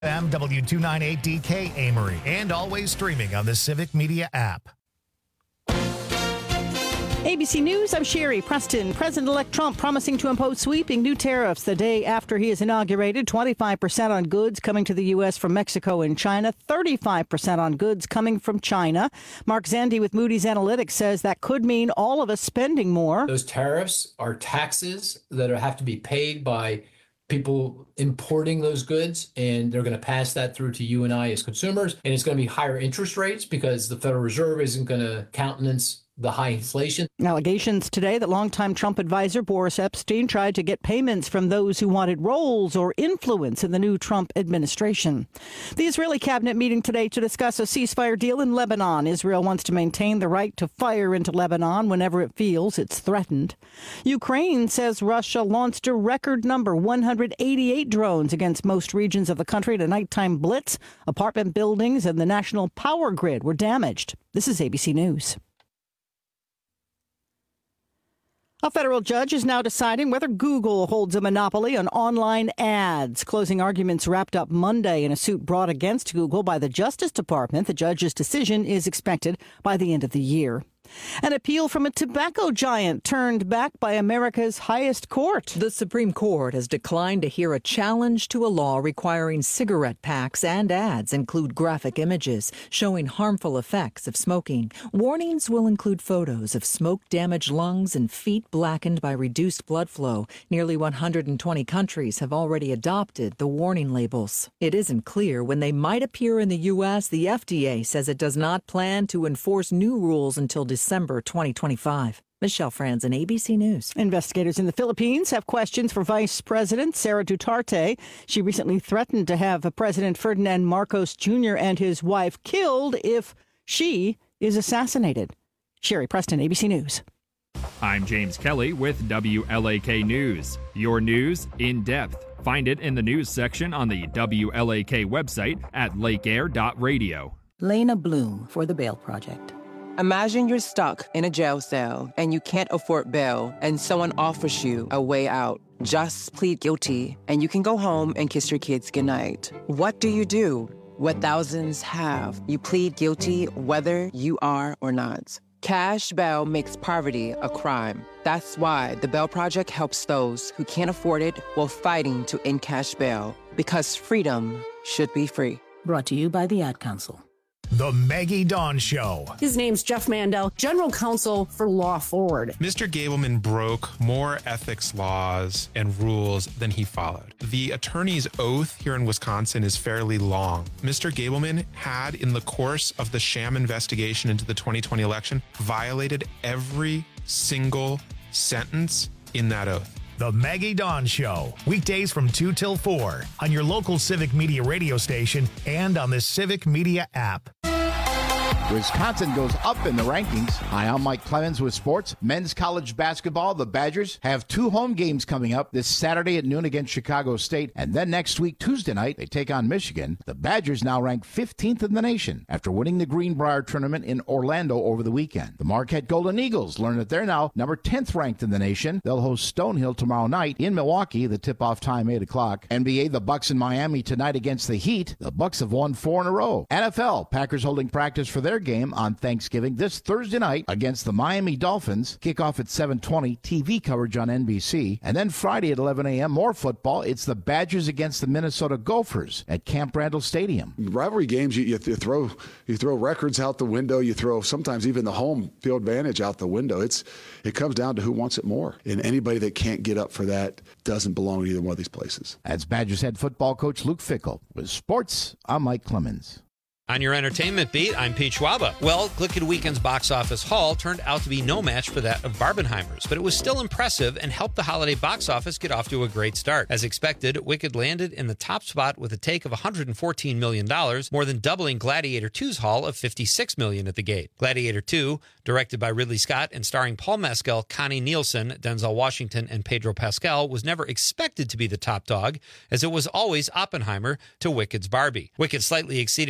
W298DK Amory, and always streaming on the Civic Media app. ABC News, I'm Sherry Preston. President-elect Trump promising to impose sweeping new tariffs the day after he is inaugurated. 25% on goods coming to the U.S. from Mexico and China, 35% on goods coming from China. Mark Zandi with Moody's Analytics says that could mean all of us spending more. Those tariffs are taxes that have to be paid by people importing those goods, and they're going to pass that through to you and I as consumers. And it's going to be higher interest rates because the Federal Reserve isn't going to countenance the high inflation. Allegations today that longtime Trump advisor Boris Epstein tried to get payments from those who wanted roles or influence in the new Trump administration. The Israeli cabinet meeting today to discuss a ceasefire deal in Lebanon. Israel wants to maintain the right to fire into Lebanon whenever it feels it's threatened. Ukraine says Russia launched a record number, 188 drones against most regions of the country in a nighttime blitz. Apartment buildings and the national power grid were damaged. This is ABC News. A federal judge is now deciding whether Google holds a monopoly on online ads. Closing arguments wrapped up Monday in a suit brought against Google by the Justice Department. The judge's decision is expected by the end of the year. An appeal from a tobacco giant turned back by America's highest court. The Supreme Court has declined to hear a challenge to a law requiring cigarette packs and ads include graphic images showing harmful effects of smoking. Warnings will include photos of smoke-damaged lungs and feet blackened by reduced blood flow. Nearly 120 countries have already adopted the warning labels. It isn't clear when they might appear in the U.S. The FDA says it does not plan to enforce new rules until December 2025. Michelle Franzen, ABC News. Investigators in the Philippines have questions for Vice President Sara Duterte. She recently threatened to have President Ferdinand Marcos Jr. and his wife killed if she is assassinated. Sherry Preston, ABC News. I'm James Kelly with WLAK News. Your news in depth. Find it in the news section on the WLAK website at lakeair.radio. Lena Bloom for the Bail Project. Imagine you're stuck in a jail cell and you can't afford bail and someone offers you a way out. Just plead guilty and you can go home and kiss your kids goodnight. What do you do? What thousands have. You plead guilty whether you are or not. Cash bail makes poverty a crime. That's why the Bail Project helps those who can't afford it while fighting to end cash bail. Because freedom should be free. Brought to you by the Ad Council. The Maggie Dawn Show. His name's Jeff Mandel, General Counsel for Law Forward. Mr. Gableman broke more ethics laws and rules than he followed. The attorney's oath here in Wisconsin is fairly long. Mr. Gableman had, in the course of the sham investigation into the 2020 election, violated every single sentence in that oath. The Maggie Dawn Show, weekdays from 2 till 4 on your local Civic Media radio station and on the Civic Media app. Wisconsin goes up in the rankings. Hi, I'm Mike Clemens with sports. Men's college basketball, the Badgers have 2 home games coming up this Saturday at noon against Chicago State. And then next week, Tuesday night, they take on Michigan. The Badgers now rank 15th in the nation after winning the Greenbrier tournament in Orlando over the weekend. The Marquette Golden Eagles learn that they're now number 10th ranked in the nation. They'll host Stonehill tomorrow night in Milwaukee. The tip-off time, 8 o'clock. NBA, the Bucks in Miami tonight against the Heat. The Bucks have won 4 in a row. NFL, Packers holding practice for their game on Thanksgiving this Thursday night against the Miami Dolphins. Kickoff at 7:20, TV coverage on NBC. And then Friday at 11 a.m., more football. It's the Badgers against the Minnesota Gophers at Camp Randall Stadium. Rivalry games, you throw records out the window. You throw sometimes even the home field advantage out the window. It comes down to who wants it more. And anybody that can't get up for that doesn't belong to either one of these places. That's Badgers head football coach Luke Fickell. With sports, I'm Mike Clemens. On your entertainment beat, I'm Pete Schwaba. Well, Glicked Weekend's box office haul turned out to be no match for that of Barbenheimer's, but it was still impressive and helped the holiday box office get off to a great start. As expected, Wicked landed in the top spot with a take of $114 million, more than doubling Gladiator 2's haul of $56 million at the gate. Gladiator 2, directed by Ridley Scott and starring Paul Mescal, Connie Nielsen, Denzel Washington, and Pedro Pascal, was never expected to be the top dog, as it was always Oppenheimer to Wicked's Barbie. Wicked slightly exceeded expectations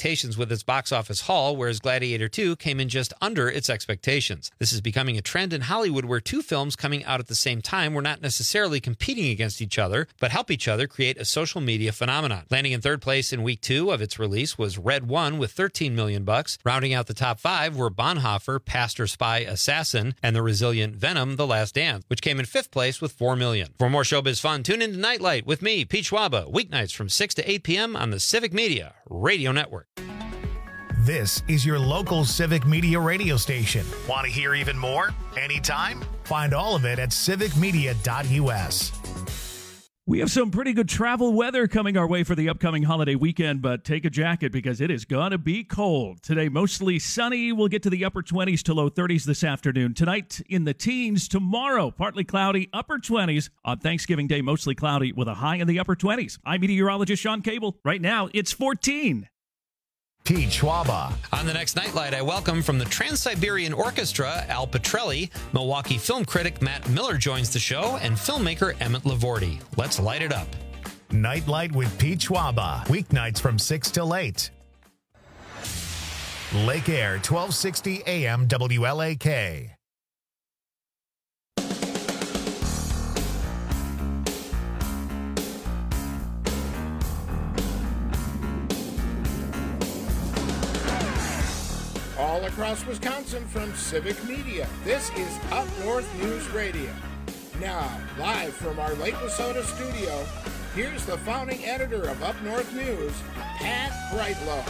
expectations with its box office haul, whereas Gladiator 2 came in just under its expectations. This is becoming a trend in Hollywood where two films coming out at the same time were not necessarily competing against each other, but help each other create a social media phenomenon. Landing in third place in week 2 of its release was Red One with $13 million. Rounding out the top 5 were Bonhoeffer, Pastor, Spy, Assassin, and the resilient Venom, The Last Dance, which came in 5th place with $4 million. For more showbiz fun, tune in to Nightlight with me, Pete Schwaba, weeknights from 6 to 8 p.m. on the Civic Media Radio Network. This is your local Civic Media radio station. Want to hear even more? Anytime? Find all of it at civicmedia.us. We have some pretty good travel weather coming our way for the upcoming holiday weekend, but take a jacket because it is going to be cold. Today, mostly sunny. We'll get to the upper 20s to low 30s this afternoon. Tonight, in the teens. Tomorrow, partly cloudy, upper 20s. On Thanksgiving Day, mostly cloudy with a high in the upper 20s. I'm meteorologist Sean Cable. Right now, it's 14. Pete Schwaba. On the next Nightlight, I welcome from the Trans-Siberian Orchestra, Al Petrelli. Milwaukee film critic Matt Miller joins the show, and filmmaker Emmett Lavorti. Let's light it up. Nightlight with Pete Schwaba. Weeknights from 6 till 8. Lake Air, 1260 AM WLAK. All across Wisconsin from Civic Media, this is Up North News Radio. Now, live from our Lake Wissota studio, here's the founding editor of Up North News, Pat Brightlow.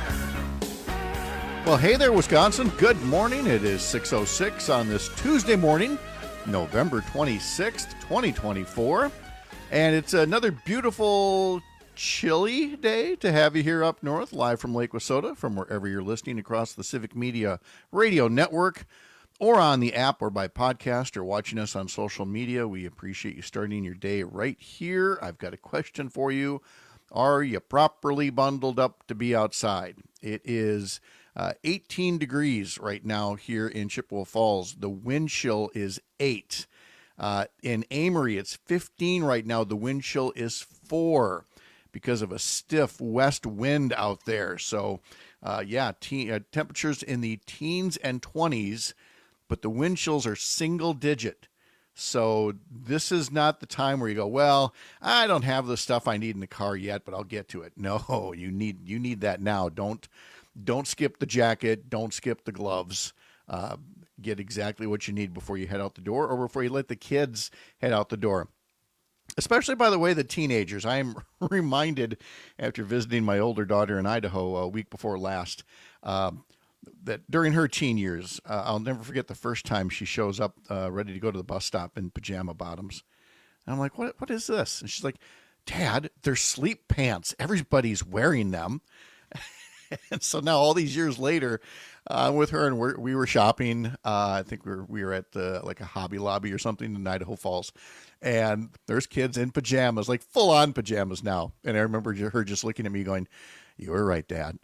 Well, hey there, Wisconsin. Good morning. It is 6:06 on this Tuesday morning, November 26th, 2024. And it's another beautiful chilly day to have you here up north, live from Lake Wissota, from wherever you're listening across the Civic Media Radio Network, or on the app, or by podcast, or watching us on social media. We appreciate you starting your day right here. I've got a question for you. Are you properly bundled up to be outside? It is 18 degrees right now here in Chippewa Falls. The wind chill is 8. In Amory, it's 15 right now. The wind chill is 4. Because of a stiff west wind out there. So, temperatures in the teens and 20s, but the wind chills are single digit. So this is not the time where you go, well, I don't have the stuff I need in the car yet, but I'll get to it. No, you need that now. Don't skip the jacket. Don't skip the gloves. Get exactly what you need before you head out the door, or before you let the kids head out the door. Especially, by the way, the teenagers. I am reminded, after visiting my older daughter in Idaho a week before last, that during her teen years, I'll never forget the first time she shows up ready to go to the bus stop in pajama bottoms. And I'm like, what is this? And she's like, Dad, they're sleep pants. Everybody's wearing them. And so now, all these years later, with her, and we were shopping. I think we were at like a Hobby Lobby or something in Idaho Falls, and there's kids in pajamas, like full on pajamas now. And I remember her just looking at me, going, "You were right, Dad."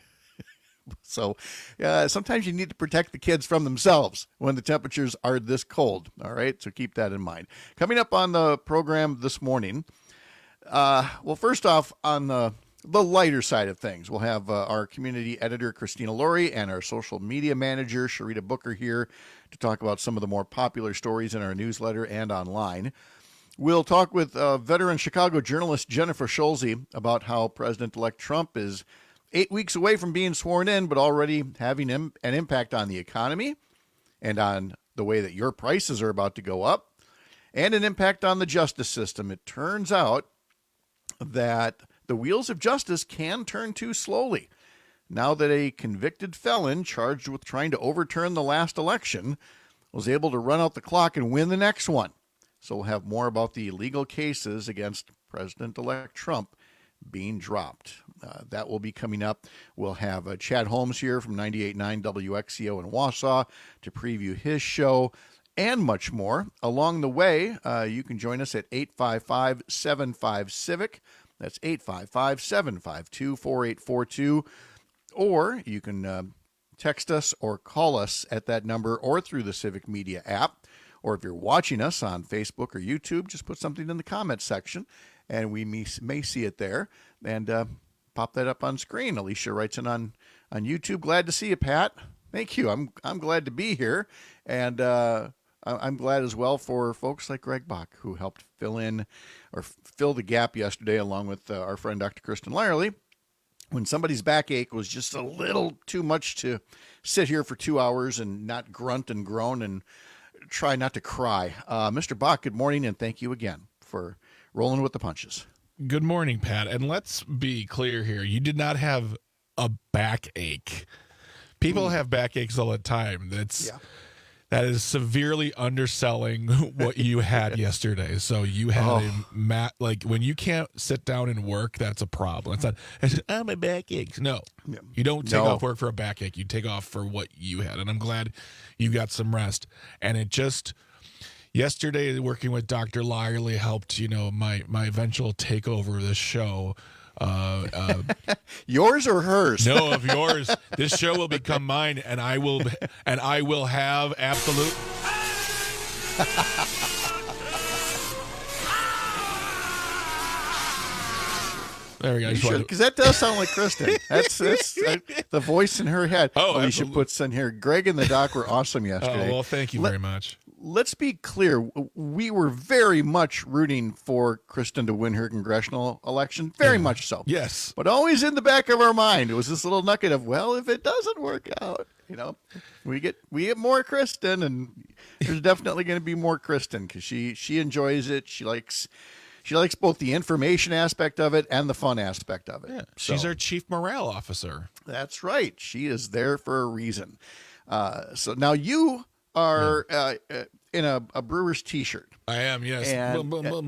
So, sometimes you need to protect the kids from themselves when the temperatures are this cold. All right, so keep that in mind. Coming up on the program this morning, well, first off, on the lighter side of things, we'll have our community editor, Christina Laurie, and our social media manager, Sharita Booker, here to talk about some of the more popular stories in our newsletter and online. We'll talk with veteran Chicago journalist Jennifer Schulze about how President-elect Trump is 8 weeks away from being sworn in, but already having an impact on the economy and on the way that your prices are about to go up, and an impact on the justice system. It turns out that the wheels of justice can turn too slowly now that a convicted felon charged with trying to overturn the last election was able to run out the clock and win the next one. So we'll have more about the legal cases against President-elect Trump being dropped. That will be coming up. We'll have Chad Holmes here from 98.9 WXCO in Wausau to preview his show, and much more. Along the way, you can join us at 855-75-CIVIC. That's 855-752-4842. Or you can text us or call us at that number, or through the Civic Media app. Or if you're watching us on Facebook or YouTube, just put something in the comments section, and we may see it there. And pop that up on screen. Alicia writes in on YouTube. Glad to see you, Pat. Thank you. I'm glad to be here, and I'm glad as well for folks like Greg Bach, who helped fill the gap yesterday, along with our friend Dr. Kristen Lyerly, when somebody's backache was just a little too much to sit here for 2 hours and not grunt and groan and try not to cry. Mr. Bach, good morning, and thank you again for rolling with the punches. Good morning, Pat. And let's be clear here. You did not have a backache. People have backaches all the time. That is severely underselling what you had yesterday. So you had like when you can't sit down and work, that's a problem. It's not, my backache. No, you don't take off work for a backache. You take off for what you had. And I'm glad you got some rest. And it just, yesterday working with Dr. Lyerly helped, my eventual takeover of this show. Yours or hers? No, of yours. This show will become mine, and I will have absolute. There we go. Because that does sound like Kristen. That's the voice in her head. Alicia puts in here. Greg and the doc were awesome yesterday. Oh, well, thank you very much. Let's be clear. We were very much rooting for Kristen to win her congressional election. Very much so. Yes. But always in the back of our mind, it was this little nugget of, well, if it doesn't work out, we get more Kristen, and there's definitely going to be more Kristen because she enjoys it. She likes both the information aspect of it and the fun aspect of it. Yeah, she's our chief morale officer. That's right. She is there for a reason. So now you are in a Brewers t-shirt. I am, yes. And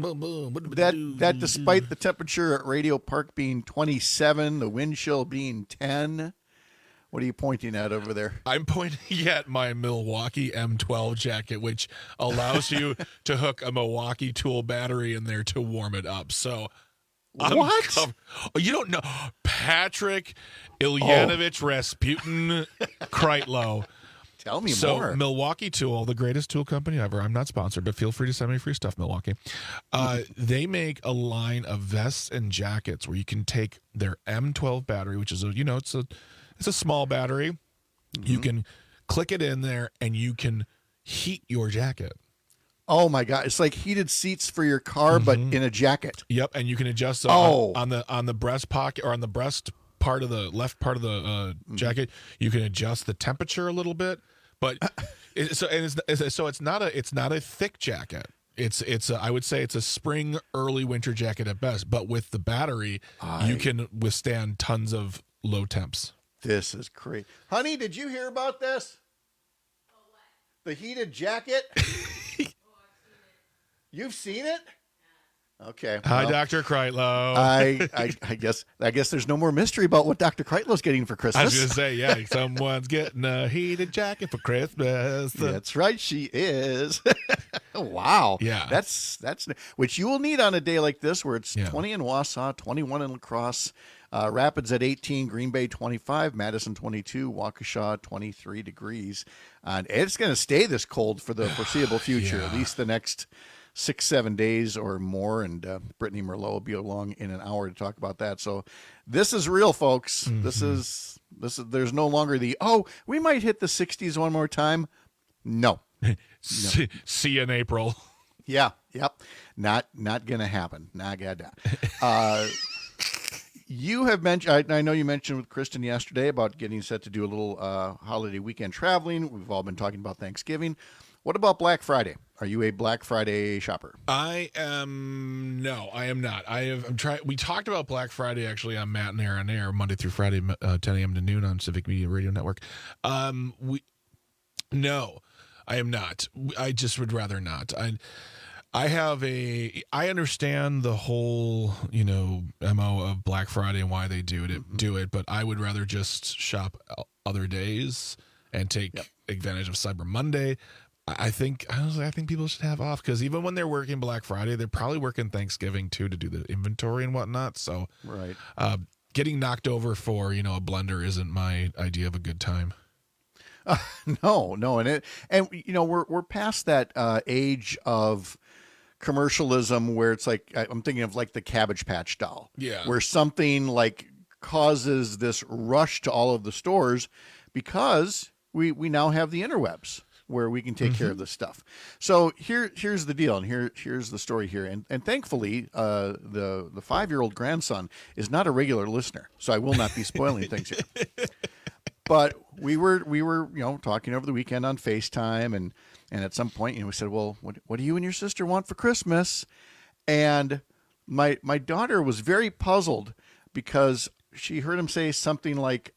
that despite the temperature at Radio Park being 27, the wind chill being 10. What are you pointing at over there? I'm pointing at my Milwaukee M12 jacket, which allows you to hook a Milwaukee Tool battery in there to warm it up. So, what? You don't know Patrick Ilyanovich Rasputin Kreitlow. Tell me more. So, Milwaukee Tool, the greatest tool company ever. I'm not sponsored, but feel free to send me free stuff, Milwaukee. They make a line of vests and jackets where you can take their M12 battery, which is it's a small battery. Mm-hmm. You can click it in there, and you can heat your jacket. Oh my God! It's like heated seats for your car, but in a jacket. Yep, and you can adjust on the breast pocket or on the breast part of the left part of the jacket. You can adjust the temperature a little bit, but it's not a thick jacket. I would say it's a spring, early winter jacket at best. But with the battery, you can withstand tons of low temps. This is great. Honey, did you hear about this? The heated jacket? You've seen it? Okay. Hi, Dr. Kreitlow. I guess there's no more mystery about what Dr. Kreitlow's getting for Christmas. I was going to say, yeah, someone's getting a heated jacket for Christmas. That's right, she is. Wow. Yeah. That's which you will need on a day like this where it's 20 in Wausau, 21 in La Crosse, Rapids at 18, Green Bay 25, Madison 22, Waukesha 23 degrees. And it's going to stay this cold for the foreseeable future, at least the next 6-7 days or more. And Brittany Merlot will be along in an hour to talk about that. So this is real, folks. Mm-hmm. This is there's no longer we might hit the 60s one more time. No. See you in April. Yeah. Yep. Not going to happen. Not going to. You have mentioned, I know you mentioned with Kristen yesterday about getting set to do a little holiday weekend traveling. We've all been talking about Thanksgiving. What about Black Friday? Are you a Black Friday shopper? I am not. I'm trying. We talked about Black Friday actually on Matt and Aaron on Air Monday through Friday, 10 a.m. to noon on Civic Media Radio Network. No, I am not. I just would rather not. I understand the whole, MO of Black Friday and why they do it, but I would rather just shop other days and take advantage of Cyber Monday. I think people should have off because even when they're working Black Friday, they're probably working Thanksgiving too to do the inventory and whatnot. So, right. Getting knocked over for, a blender isn't my idea of a good time. No, and we're past that age of commercialism where it's like I'm thinking of like the Cabbage Patch doll, yeah, where something like causes this rush to all of the stores because we now have the interwebs where we can take care of this stuff. So here's the deal, and here's the story here. And thankfully, the 5-year-old grandson is not a regular listener, so I will not be spoiling things here. But we were talking over the weekend on FaceTime, and at some point, we said, well, what do you and your sister want for Christmas? And my daughter was very puzzled because she heard him say something like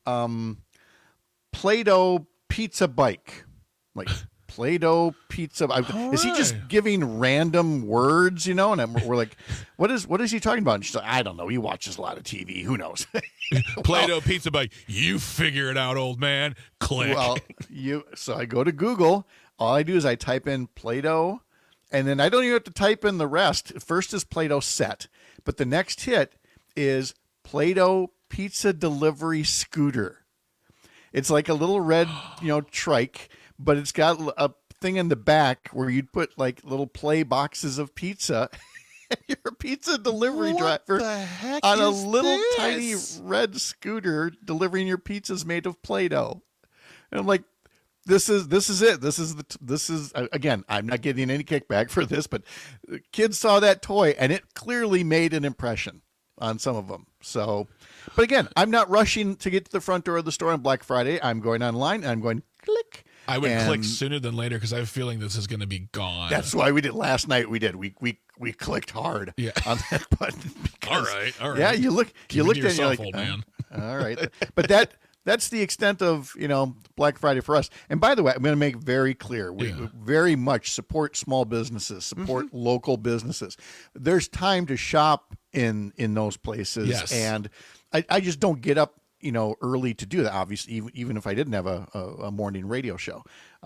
Play-Doh pizza bike. Like Play-Doh pizza. Is he just giving random words, And we're like, what is he talking about? And she's like, I don't know. He watches a lot of TV. Who knows? Play-Doh pizza bike. You figure it out, old man. Click. Well, so I go to Google. All I do is I type in Play-Doh, and then I don't even have to type in the rest. First is Play-Doh set, but the next hit is Play-Doh pizza delivery scooter. It's like a little red, trike, but it's got a thing in the back where you'd put like little play boxes of pizza. And you're a pizza delivery driver on a little tiny red scooter delivering your pizzas made of Play-Doh. And I'm like, this is it. This is again, I'm not getting any kickback for this, but kids saw that toy and it clearly made an impression on some of them. So, but again, I'm not rushing to get to the front door of the store on Black Friday. I'm going online and I'm going click. I would click sooner than later because I have a feeling this is going to be gone. That's why we did last night. We clicked hard on that button. All right. Yeah, you looked at it, you're like, old man. All right. But that's the extent of, Black Friday for us. And by the way, I'm going to make very clear, we very much support small businesses, support local businesses. There's time to shop in those places. Yes. And I just don't get up, early to do that, obviously, even if I didn't have a morning radio show.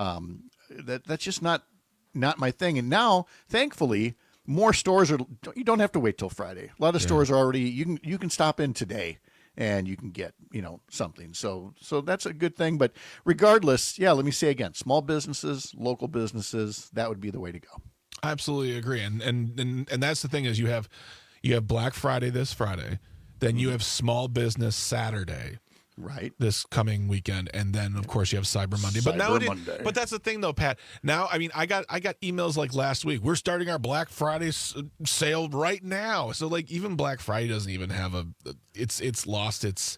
That's just not my thing. And now, thankfully, more stores you don't have to wait till Friday. A lot of stores are already, you can stop in today and you can get, something. So that's a good thing. But regardless, let me say again, small businesses, local businesses, that would be the way to go. I absolutely agree. And that's the thing is you have Black Friday this Friday, then you have Small Business Saturday. Right. This coming weekend. And then of course you have Cyber Monday. But that's the thing though, Pat. Now, I mean, I got emails like last week. We're starting our Black Friday sale right now. So like even Black Friday doesn't even have it's lost its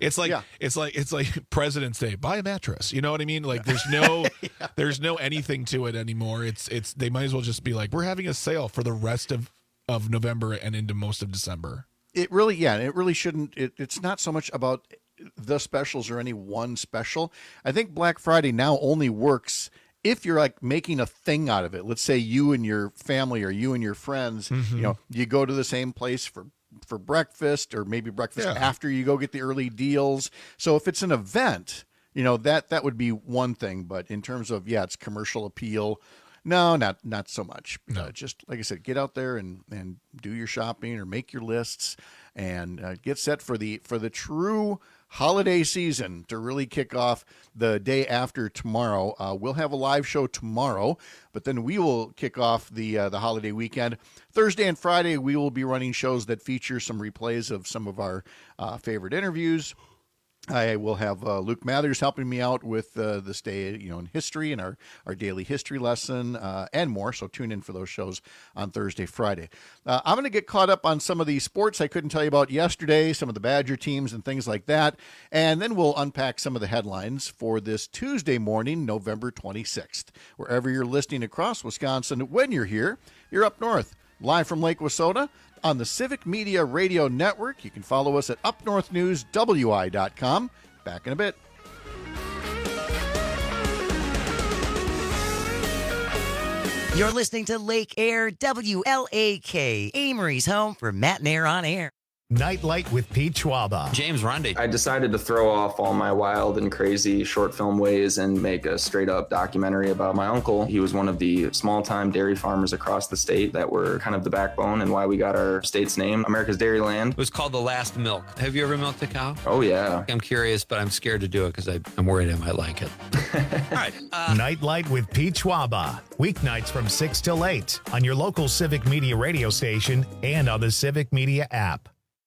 like President's Day. Buy a mattress. You know what I mean? Like there's no there's no anything to it anymore. It's they might as well just be like, we're having a sale for the rest of November and into most of December. It really shouldn't. It's not so much about the specials or any one special. I think Black Friday now only works if you're like making a thing out of it. Let's say you and your family or you and your friends, you go to the same place for breakfast or maybe breakfast after you go get the early deals. So if it's an event, that would be one thing. But in terms of, it's commercial appeal, no, not so much. No. Just like I said, get out there and do your shopping or make your lists and get set for the true holiday season to really kick off the day after tomorrow. We'll have a live show tomorrow, but then we will kick off the holiday weekend. Thursday and Friday, we will be running shows that feature some replays of some of our favorite interviews. I will have Luke Mathers helping me out with this day, in history and our daily history lesson and more. So tune in for those shows on Thursday, Friday. I'm going to get caught up on some of the sports I couldn't tell you about yesterday, some of the Badger teams and things like that. And then we'll unpack some of the headlines for this Tuesday morning, November 26th. Wherever you're listening across Wisconsin, when you're here, you're up north, live from Lake Wissota. On the Civic Media Radio Network. You can follow us at upnorthnewswi.com. Back in a bit. You're listening to Lake Air WLAK, Amory's home for Matt and Air on Air. Nightlight with Pete Schwaba. James Ronde. I decided to throw off all my wild and crazy short film ways and make a straight up documentary about my uncle. He was one of the small time dairy farmers across the state that were kind of the backbone and why we got our state's name, America's Dairyland. It was called The Last Milk. Have you ever milked a cow? Oh, yeah. I'm curious, but I'm scared to do it because I'm worried I might like it. All right. Nightlight with Pete Schwaba. Weeknights from 6 till 8 on your local Civic Media radio station and on the Civic Media app.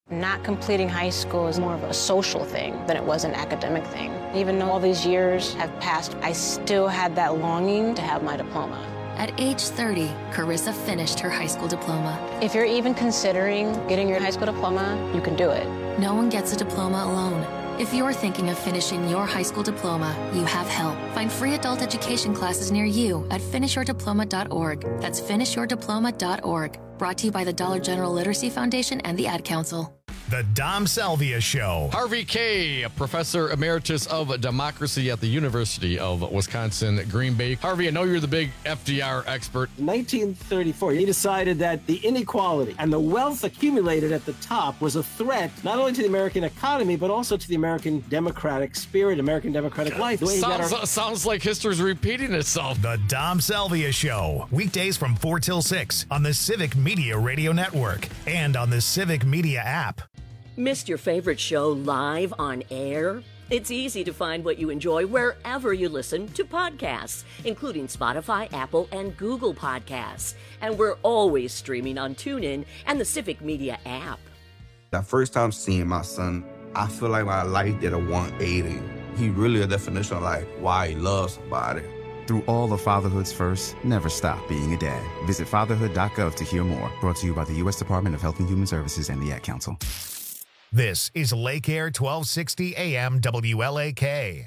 Not completing high school is more of a social thing than it was an academic thing. Even though all these years have passed, I still had that longing to have my diploma. At age 30, Carissa finished her high school diploma. If you're even considering getting your high school diploma, you can do it. No one gets a diploma alone. If you're thinking of finishing your high school diploma, you have help. Find free adult education classes near you at finishyourdiploma.org. That's finishyourdiploma.org. Brought to you by the Dollar General Literacy Foundation and the Ad Council. The Dom Salvia Show. Harvey Kaye, Professor Emeritus of Democracy at the University of Wisconsin, Green Bay. Harvey, I know you're the big FDR expert. In 1934, he decided that the inequality and the wealth accumulated at the top was a threat not only to the American economy, but also to the American democratic spirit, American democratic life. Sounds like history's repeating itself. The Dom Salvia Show. Weekdays from 4 till 6 on the Civic Media Radio Network and on the Civic Media app. Missed your favorite show live on air? It's easy to find what you enjoy wherever you listen to podcasts, including Spotify, Apple, and Google Podcasts. And we're always streaming on TuneIn and the Civic Media app. The first time seeing my son, I feel like my life did a 180. He really a definition of like why he loves somebody. Through all of fatherhood's first, never stop being a dad. Visit fatherhood.gov to hear more. Brought to you by the U.S. Department of Health and Human Services and the Ad Council. This is Lake Air 1260 AM WLAK.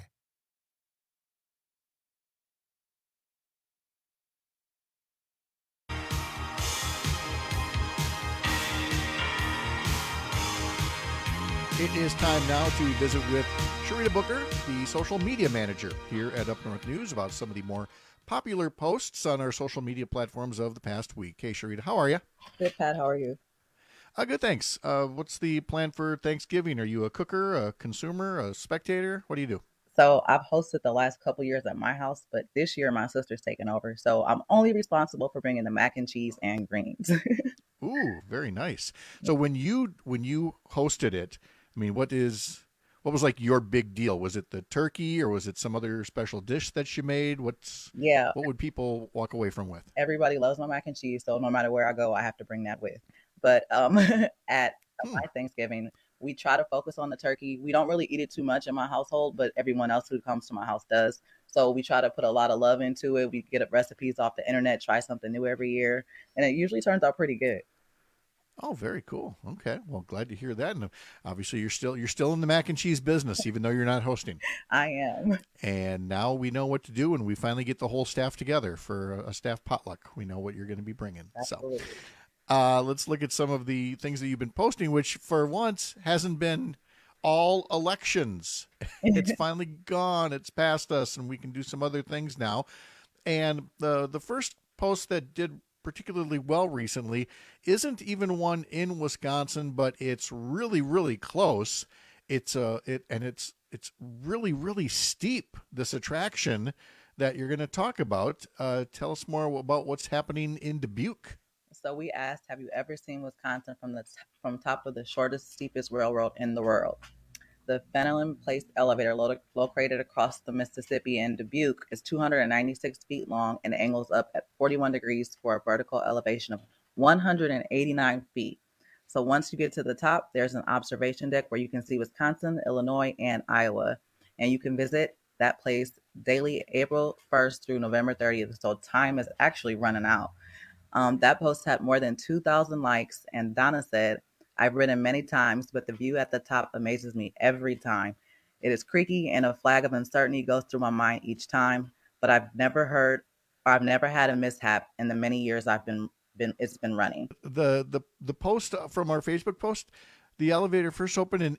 It is time now to visit with Sharita Booker, the social media manager here at Up North News, about some of the more popular posts on our social media platforms of the past week. Hey, Sharita, how are you? Good, Pat. How are you? Good, thanks. What's the plan for Thanksgiving? Are you a cooker, a consumer, a spectator? What do you do? So I've hosted the last couple years at my house, but this year my sister's taking over. So I'm only responsible for bringing the mac and cheese and greens. Ooh, very nice. So when you hosted it, I mean, what was like your big deal? Was it the turkey or was it some other special dish that you made? What would people walk away from with? Everybody loves my mac and cheese, so no matter where I go, I have to bring that with. But at my Thanksgiving, we try to focus on the turkey. We don't really eat it too much in my household, but everyone else who comes to my house does. So we try to put a lot of love into it. We get recipes off the internet, try something new every year, and it usually turns out pretty good. Oh, very cool. Okay, well, glad to hear that. And obviously, you're still in the mac and cheese business, even though you're not hosting. I am. And now we know what to do, and we finally get the whole staff together for a staff potluck. We know what you're going to be bringing. Absolutely. So, let's look at some of the things that you've been posting, which for once hasn't been all elections. It's finally gone. It's past us, and we can do some other things now. And the first post that did particularly well recently isn't even one in Wisconsin, but it's really, really close. It's really, really steep, this attraction that you're going to talk about. Tell us more about what's happening in Dubuque. So we asked, have you ever seen Wisconsin from top of the shortest, steepest railroad in the world? The Fenelon Place elevator, located across the Mississippi in Dubuque, is 296 feet long and angles up at 41 degrees for a vertical elevation of 189 feet. So once you get to the top, there's an observation deck where you can see Wisconsin, Illinois, and Iowa. And you can visit that place daily, April 1st through November 30th. So time is actually running out. That post had more than 2,000 likes. And Donna said, I've ridden many times, but the view at the top amazes me every time. It is creaky and a flag of uncertainty goes through my mind each time, but I've never had a mishap in the many years it's been running. The post from our Facebook post, the elevator first opened in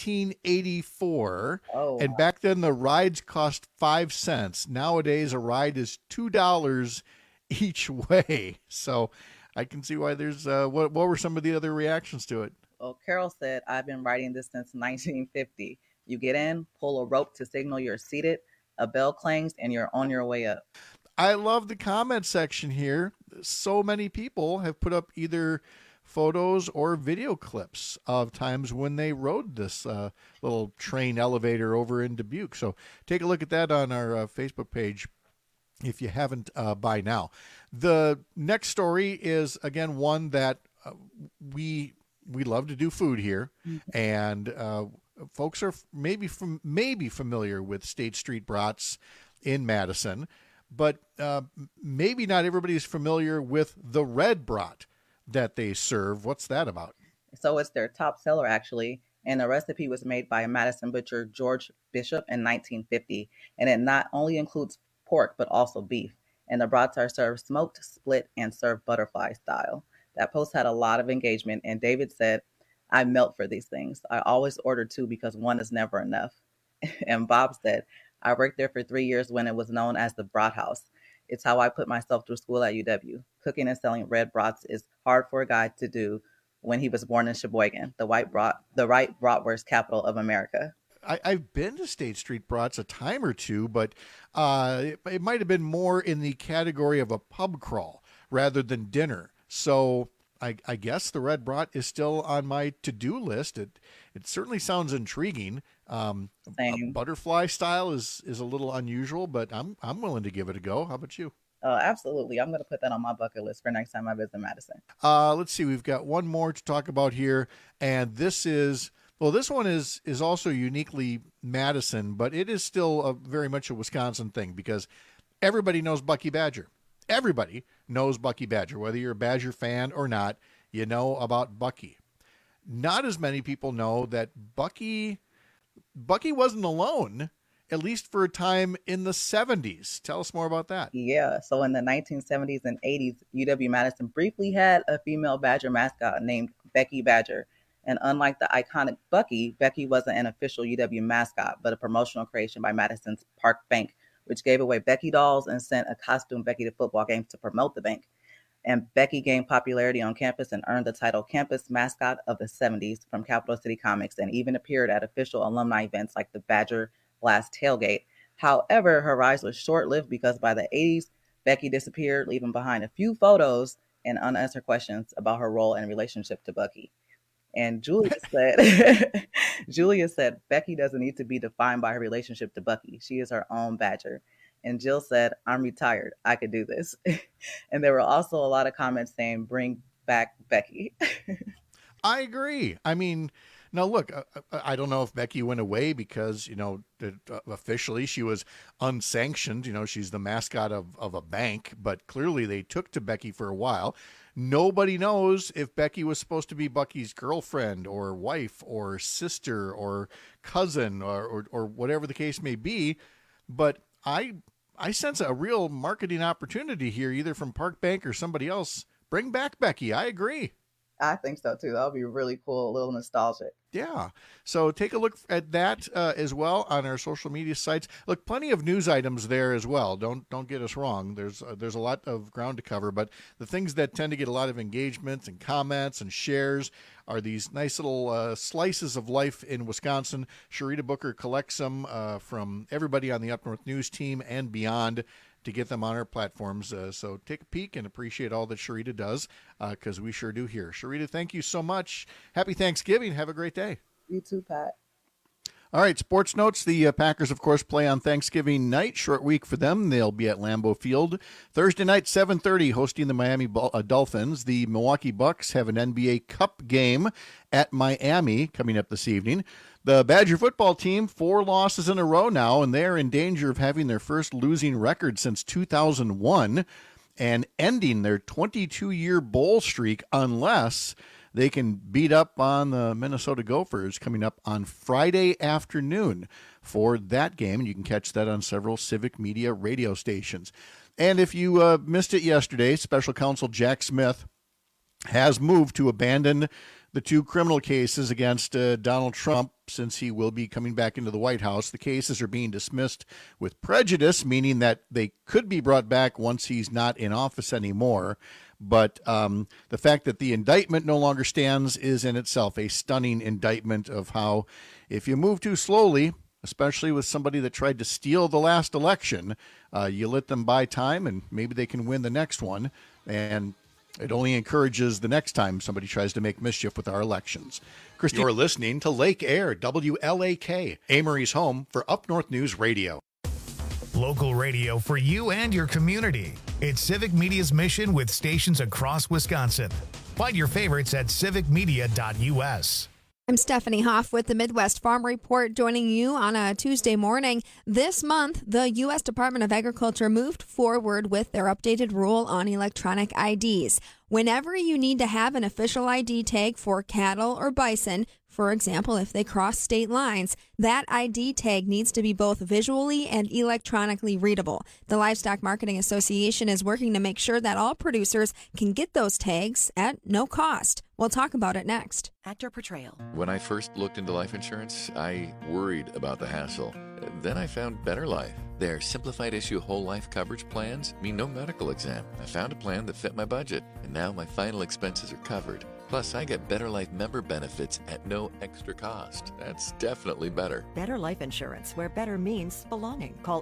1884. Oh, and back then the rides cost 5 cents. Nowadays a ride is $2 each way. So I can see why there's, what were some of the other reactions to it? Well, Carol said, I've been riding this since 1950. You get in, pull a rope to signal you're seated, a bell clangs, and you're on your way up. I love the comment section here. So many people have put up either photos or video clips of times when they rode this little train elevator over in Dubuque. So take a look at that on our Facebook page if you haven't by now. The next story is, again, one that we we love to do food here, and folks are maybe familiar with State Street Brats in Madison, but maybe not everybody is familiar with the red brat that they serve. What's that about? So it's their top seller, actually, and the recipe was made by Madison butcher George Bishop in 1950, and it not only includes pork but also beef. And the brats are served smoked, split, and served butterfly style. That post had a lot of engagement, and David said, "I melt for these things. I always order 2 because 1 is never enough." And Bob said, "I worked there for 3 years when it was known as the Brat House. It's how I put myself through school at UW. Cooking and selling red brats is hard for a guy to do when he was born in Sheboygan, the right bratwurst capital of America." I've been to State Street Brats a time or two, but it might have been more in the category of a pub crawl rather than dinner. So I guess the red brat is still on my to-do list. It certainly sounds intriguing. A butterfly style is a little unusual, but I'm willing to give it a go. How about you? Absolutely. I'm going to put that on my bucket list for next time I visit Madison. Let's see. We've got one more to talk about here, and this one is also uniquely Madison, but it is still very much a Wisconsin thing because everybody knows Bucky Badger. Everybody knows Bucky Badger, whether you're a Badger fan or not. You know about Bucky. Not as many people know that Bucky wasn't alone, at least for a time in the 70s. Tell us more about that. Yeah, so in the 1970s and 80s, UW-Madison briefly had a female Badger mascot named Becky Badger. And unlike the iconic Bucky, Becky wasn't an official UW mascot, but a promotional creation by Madison's Park Bank, which gave away Becky dolls and sent a costume Becky to football games to promote the bank. And Becky gained popularity on campus and earned the title Campus Mascot of the 70s from Capital City Comics, and even appeared at official alumni events like the Badger Blast Tailgate. However, her rise was short-lived because by the 80s, Becky disappeared, leaving behind a few photos and unanswered questions about her role and relationship to Bucky. And Julia said, Becky doesn't need to be defined by her relationship to Bucky. She is her own Badger. And Jill said, I'm retired. I could do this. And there were also a lot of comments saying, bring back Becky. I agree. I mean, now look, I don't know if Becky went away because, officially she was unsanctioned. She's the mascot of a bank, but clearly they took to Becky for a while. Nobody knows if Becky was supposed to be Bucky's girlfriend or wife or sister or cousin or whatever the case may be. But I sense a real marketing opportunity here, either from Park Bank or somebody else. Bring back Becky. I agree. I think so, too. That would be really cool, a little nostalgic. Yeah. So take a look at that as well on our social media sites. Look, plenty of news items there as well. Don't get us wrong. There's a lot of ground to cover, but the things that tend to get a lot of engagement and comments and shares are these nice little slices of life in Wisconsin. Sharita Booker collects them from everybody on the Up North News team and beyond to get them on our platforms. So take a peek and appreciate all that Sharita does, because we sure do here. Sharita, thank you so much. Happy Thanksgiving. Have a great day. You too, Pat. All right, sports notes. The Packers, of course, play on Thanksgiving night. Short week for them. They'll be at Lambeau Field. Thursday night, 7:30, hosting the Miami Dolphins. The Milwaukee Bucks have an NBA Cup game at Miami coming up this evening. The Badger football team, 4 losses in a row now, and they're in danger of having their first losing record since 2001 and ending their 22-year bowl streak unless they can beat up on the Minnesota Gophers coming up on Friday afternoon for that game. And you can catch that on several Civic Media radio stations. And if you missed it yesterday, Special Counsel Jack Smith has moved to abandon the 2 criminal cases against Donald Trump since he will be coming back into the White House. The cases are being dismissed with prejudice, meaning that they could be brought back once he's not in office anymore. But the fact that the indictment no longer stands is in itself a stunning indictment of how if you move too slowly, especially with somebody that tried to steal the last election, you let them buy time and maybe they can win the next one. And it only encourages the next time somebody tries to make mischief with our elections. Christine, you're listening to Lake Air, WLAK, Amory's home for Up North News Radio. Local radio for you and your community. It's Civic Media's mission with stations across Wisconsin. Find your favorites at civicmedia.us. I'm Stephanie Hoff with the Midwest Farm Report, joining you on a Tuesday morning. This month, the U.S. Department of Agriculture moved forward with their updated rule on electronic IDs. Whenever you need to have an official ID tag for cattle or bison, for example, if they cross state lines, that ID tag needs to be both visually and electronically readable. The Livestock Marketing Association is working to make sure that all producers can get those tags at no cost. We'll talk about it next. Actor portrayal. When I first looked into life insurance, I worried about the hassle. Then I found Better Life. Their simplified issue whole life coverage plans mean no medical exam. I found a plan that fit my budget, and now my final expenses are covered. Plus, I get Better Life member benefits at no extra cost. That's definitely better. Better Life Insurance, where better means belonging. Call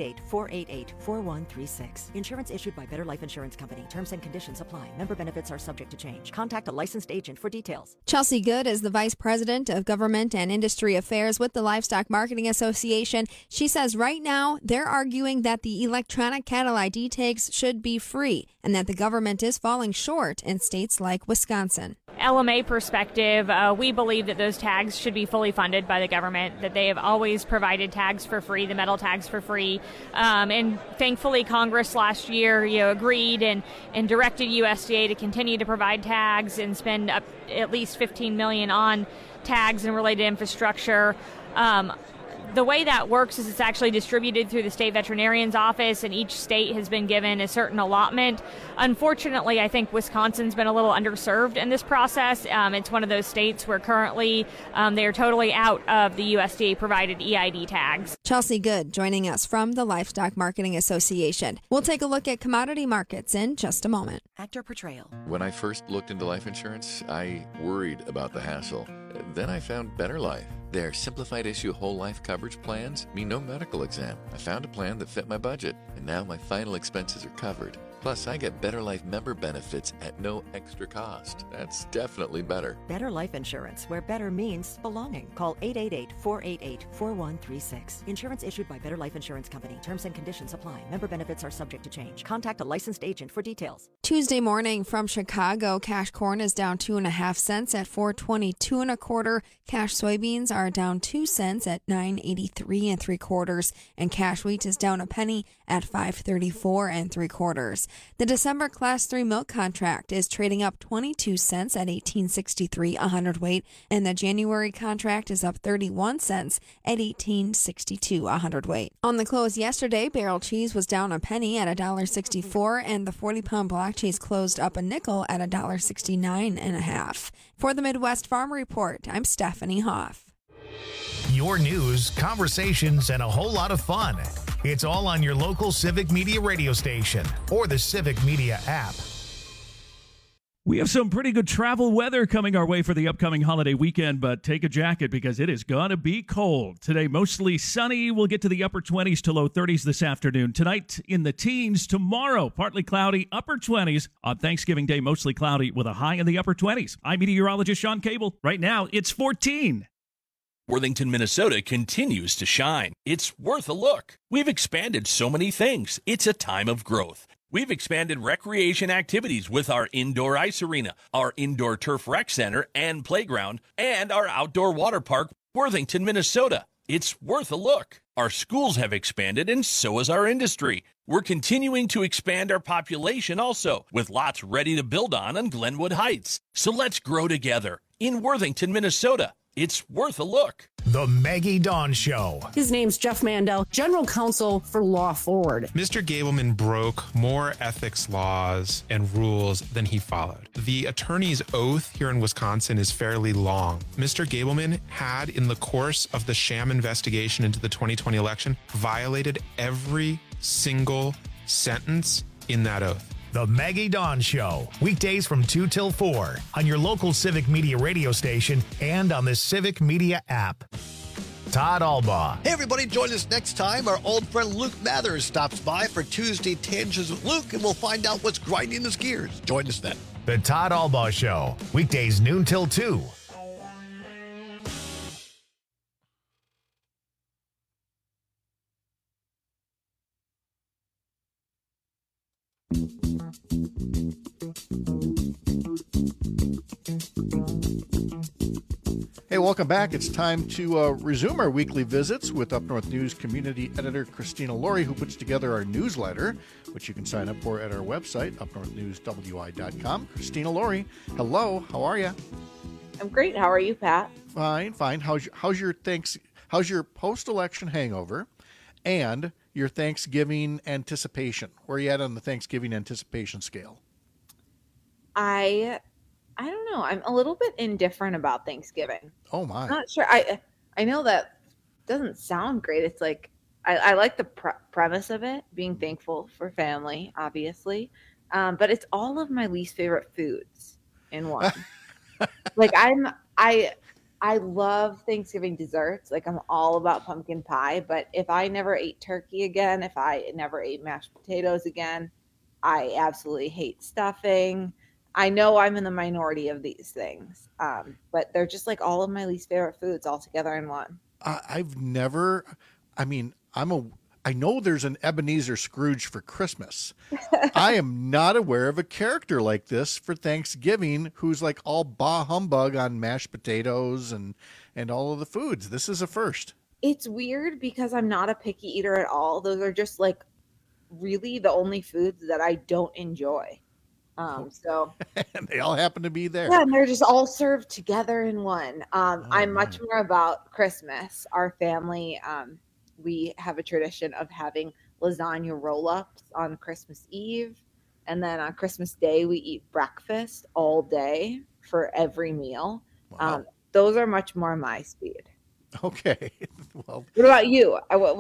888-488-4136. Insurance issued by Better Life Insurance Company. Terms and conditions apply. Member benefits are subject to change. Contact a licensed agent for details. Chelsea Good is the Vice President of Government and Industry Affairs with the Livestock Marketing Association. She says right now they're arguing that the electronic cattle ID tags should be free and that the government is falling short in states like Wisconsin. LMA perspective, we believe that those tags should be fully funded by the government, that they have always provided tags for free, the metal tags for free. And thankfully, Congress last year agreed and directed USDA to continue to provide tags and spend up at least $15 million on tags and related infrastructure. The way that works is it's actually distributed through the state veterinarian's office, and each state has been given a certain allotment. Unfortunately, I think Wisconsin's been a little underserved in this process. It's one of those states where currently they are totally out of the USDA-provided EID tags. Chelsea Good joining us from the Livestock Marketing Association. We'll take a look at commodity markets in just a moment. Actor portrayal. When I first looked into life insurance, I worried about the hassle. Then I found Better Life. Their simplified issue whole life coverage plans mean no medical exam. I found a plan that fit my budget, and now my final expenses are covered. Plus, I get Better Life member benefits at no extra cost. That's definitely better. Better Life Insurance, where better means belonging. Call 888-488-4136. Insurance issued by Better Life Insurance Company. Terms and conditions apply. Member benefits are subject to change. Contact a licensed agent for details. Tuesday morning from Chicago, cash corn is down 2.5 cents at $4.22 1/4. Cash soybeans are down 2 cents at $9.83 3/4, and cash wheat is down a penny at $5.34 3/4. The December Class 3 milk contract is trading up 22 cents at $18.63 a hundredweight, and the January contract is up 31 cents at $18.62 a hundredweight. On the close yesterday, barrel cheese was down a penny at $1.64, and the 40-pound block cheese closed up a nickel at $1.69.5. For the Midwest Farm Report, I'm Stephanie Hoff. Your news, conversations, and a whole lot of fun. It's all on your local Civic Media radio station or the Civic Media app. We have some pretty good travel weather coming our way for the upcoming holiday weekend, but take a jacket because it is going to be cold. Today, mostly sunny. We'll get to the upper 20s to low 30s this afternoon. Tonight, in the teens. Tomorrow, partly cloudy, upper 20s. On Thanksgiving Day, mostly cloudy with a high in the upper 20s. I'm meteorologist Sean Cable. Right now, it's 14. Worthington, Minnesota continues to shine. It's worth a look. We've expanded so many things. It's a time of growth. We've expanded recreation activities with our indoor ice arena, our indoor turf rec center and playground, and our outdoor water park, Worthington, Minnesota. It's worth a look. Our schools have expanded, and so has our industry. We're continuing to expand our population also, with lots ready to build on Glenwood Heights. So let's grow together in Worthington, Minnesota. It's worth a look. The Maggie Dawn Show. His name's Jeff Mandel, General Counsel for Law Forward. Mr. Gableman broke more ethics laws and rules than he followed. The attorney's oath here in Wisconsin is fairly long. Mr. Gableman had, in the course of the sham investigation into the 2020 election, violated every single sentence in that oath. The Maggie Dawn Show, weekdays from 2 till 4 on your local Civic Media radio station and on the Civic Media app. Todd Albaugh. Hey, everybody, join us next time. Our old friend Luke Mathers stops by for Tuesday Tangents with Luke, and we'll find out what's grinding his gears. Join us then. The Todd Albaugh Show, weekdays noon till 2. Hey, welcome back. It's time to resume our weekly visits with Up North News community editor Christina Laurie, who puts together our newsletter, which you can sign up for at our website, upnorthnewswi.com. Christina Laurie, hello. How are you? I'm great. How are you, Pat? Fine. How's your post-election hangover and your Thanksgiving anticipation? Where are you at on the Thanksgiving anticipation scale? I don't know. I'm a little bit indifferent about Thanksgiving. Oh my! I'm not sure. I know that doesn't sound great. It's like I like the premise of it, being thankful for family, obviously, but it's all of my least favorite foods in one. Like I love Thanksgiving desserts. Like I'm all about pumpkin pie. But if I never ate turkey again, if I never ate mashed potatoes again, I absolutely hate stuffing. I know I'm in the minority of these things, but they're just like all of my least favorite foods all together in one. I know there's an Ebenezer Scrooge for Christmas. I am not aware of a character like this for Thanksgiving who's like all bah humbug on mashed potatoes and all of the foods. This is a first. It's weird because I'm not a picky eater at all. Those are just like really the only foods that I don't enjoy. So and they all happen to be there. Yeah, and they're just all served together in one. I'm much more about Christmas. Our family, we have a tradition of having lasagna roll-ups on Christmas Eve, and then on Christmas Day we eat breakfast all day for every meal. Wow. Those are much more my speed. Okay. Well, what about you?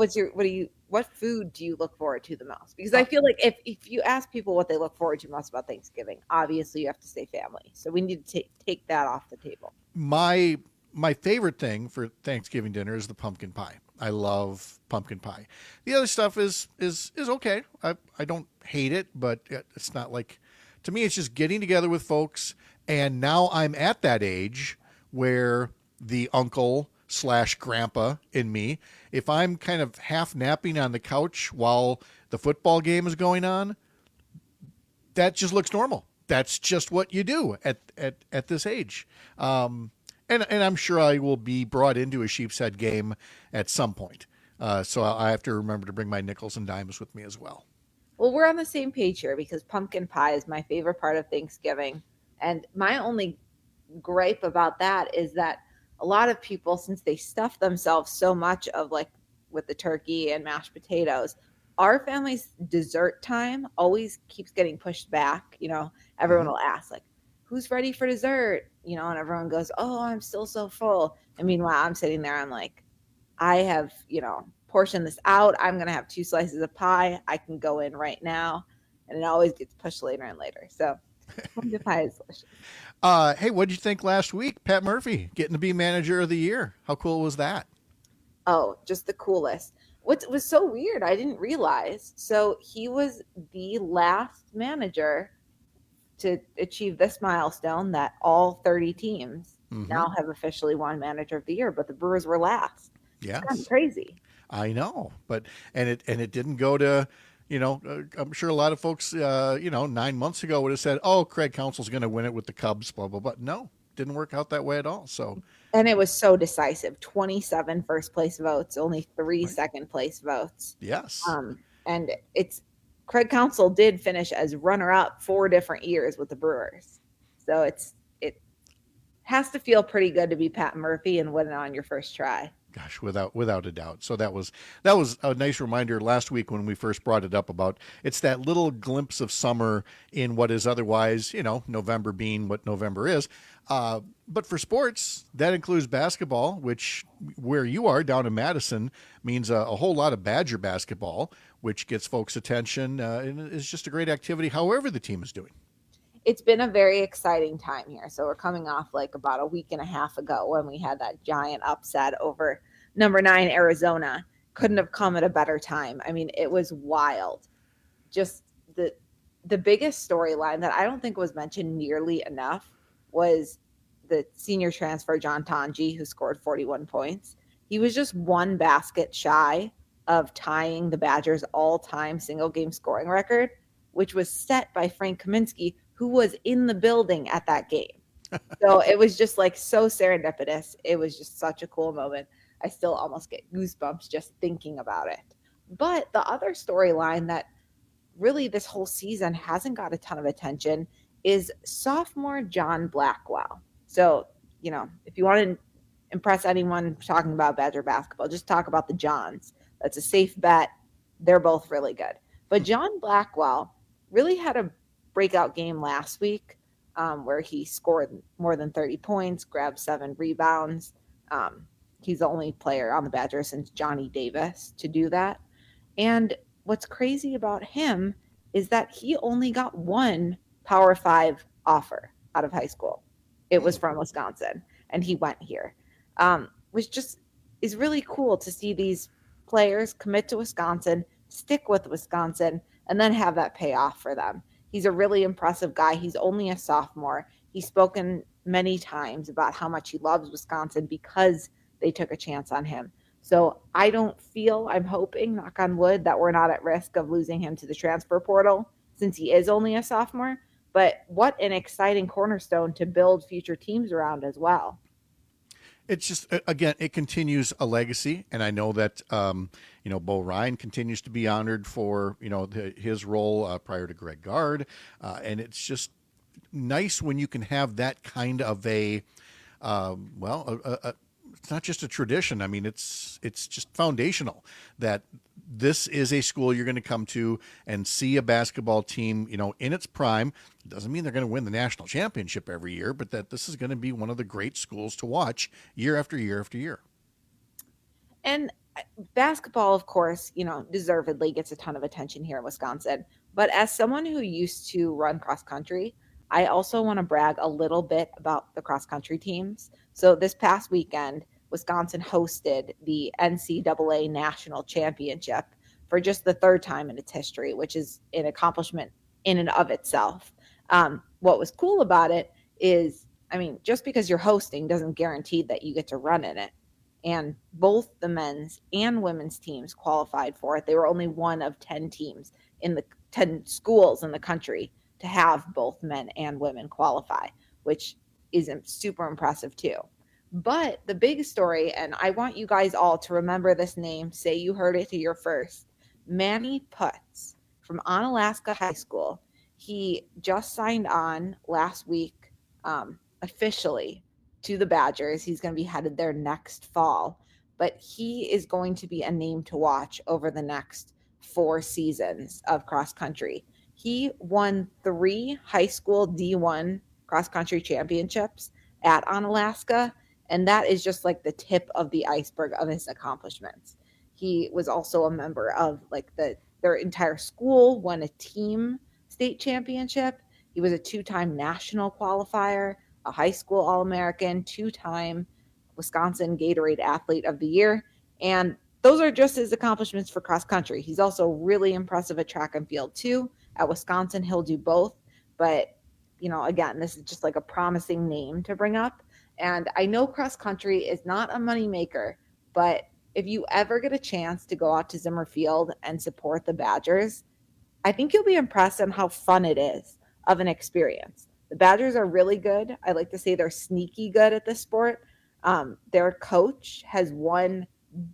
What food do you look forward to the most? Because I feel like if you ask people what they look forward to most about Thanksgiving, obviously you have to say family. So we need to take that off the table. My favorite thing for Thanksgiving dinner is the pumpkin pie. I love pumpkin pie. The other stuff is okay. I don't hate it, but it's not like, to me, it's just getting together with folks. And now I'm at that age where the uncle / grandpa in me, if I'm kind of half napping on the couch while the football game is going on, that just looks normal. That's just what you do at this age. And I'm sure I will be brought into a Sheep's Head game at some point. So I have to remember to bring my nickels and dimes with me as well. Well, we're on the same page here because pumpkin pie is my favorite part of Thanksgiving. And my only gripe about that is that a lot of people, since they stuff themselves so much of like with the turkey and mashed potatoes, our family's dessert time always keeps getting pushed back. You know, everyone will ask like, who's ready for dessert? You know, and everyone goes, oh, I'm still so full. And meanwhile, I'm sitting there, I'm like, I have, portioned this out. I'm going to have 2 slices of pie. I can go in right now. And it always gets pushed later and later. So pumpkin pie is delicious. Hey, what did you think last week? Pat Murphy getting to be manager of the year. How cool was that? Oh, just the coolest. What was so weird, I didn't realize. So he was the last manager to achieve this milestone that all 30 teams now have officially won manager of the year, but the Brewers were last. Yes. It's kind of crazy. I know, but it didn't go to, I'm sure a lot of folks, 9 months ago would have said, oh, Craig Counsell's going to win it with the Cubs, blah, blah, blah. No, didn't work out that way at all. So, and it was so decisive, 27 first place votes, only 3 second place votes. Yes. And Craig Counsell did finish as runner up 4 different years with the Brewers. So it has to feel pretty good to be Pat Murphy and win it on your first try. Gosh, without a doubt. So that was a nice reminder last week when we first brought it up about it's that little glimpse of summer in what is otherwise, November being what November is. But for sports, that includes basketball, which where you are down in Madison means a whole lot of Badger basketball, which gets folks' attention and is just a great activity, however the team is doing. It's been a very exciting time here. So we're coming off like about a week and a half ago when we had that giant upset over number 9 Arizona. Couldn't have come at a better time. I mean, it was wild. Just the biggest storyline that I don't think was mentioned nearly enough was the senior transfer John Tanji, who scored 41 points. He was just 1 basket shy of tying the Badgers' all-time single-game scoring record which was set by Frank Kaminsky, who was in the building at that game. So it was just like so serendipitous. It was just such a cool moment. I still almost get goosebumps just thinking about it. But the other storyline that really this whole season hasn't got a ton of attention is sophomore John Blackwell. So, you know, if you want to impress anyone talking about Badger basketball, just talk about the Johns. That's a safe bet. They're both really good. But John Blackwell really had a breakout game last week where he scored more than 30 points, grabbed 7 rebounds. He's the only player on the Badgers since Johnny Davis to do that. And what's crazy about him is that he only got one Power 5 offer out of high school. It was from Wisconsin, and he went here. Which just is really cool to see these players commit to Wisconsin, stick with Wisconsin, and then have that pay off for them. He's a really impressive guy. He's only a sophomore. He's spoken many times about how much he loves Wisconsin because they took a chance on him. So I'm hoping, knock on wood, that we're not at risk of losing him to the transfer portal since he is only a sophomore. But what an exciting cornerstone to build future teams around as well. It's just, again, it continues a legacy. And I know that, Bo Ryan continues to be honored for, his role prior to Greg Gard. And it's just nice when you can have that kind of it's not just a tradition. I mean, it's just foundational that this is a school you're going to come to and see a basketball team, in its prime. It doesn't mean they're going to win the national championship every year, but that this is going to be one of the great schools to watch year after year after year. And basketball, of course, deservedly gets a ton of attention here in Wisconsin. But as someone who used to run cross country, I also want to brag a little bit about the cross country teams. So this past weekend, Wisconsin hosted the NCAA National Championship for just the third time in its history, which is an accomplishment in and of itself. What was cool about it is, just because you're hosting doesn't guarantee that you get to run in it. And both the men's and women's teams qualified for it. They were only one of 10 teams in the 10 schools in the country to have both men and women qualify, which is super impressive too. But the big story, and I want you guys all to remember this name, say you heard it here first, Manny Putz from Onalaska High School. He just signed on last week officially to the Badgers. He's going to be headed there next fall, but he is going to be a name to watch over the next 4 seasons of cross country. He won 3 high school D1 cross country championships at Onalaska, and that is just like the tip of the iceberg of his accomplishments. He was also a member of their entire school, won a team state championship. He was a 2-time national qualifier, a high school All-American, 2-time Wisconsin Gatorade Athlete of the Year. And those are just his accomplishments for cross country. He's also really impressive at track and field too. At Wisconsin, he'll do both. But, again, this is just like a promising name to bring up. And I know cross country is not a moneymaker, but if you ever get a chance to go out to Zimmer Field and support the Badgers, I think you'll be impressed on how fun it is of an experience. The Badgers are really good. I like to say they're sneaky good at this sport. Their coach has won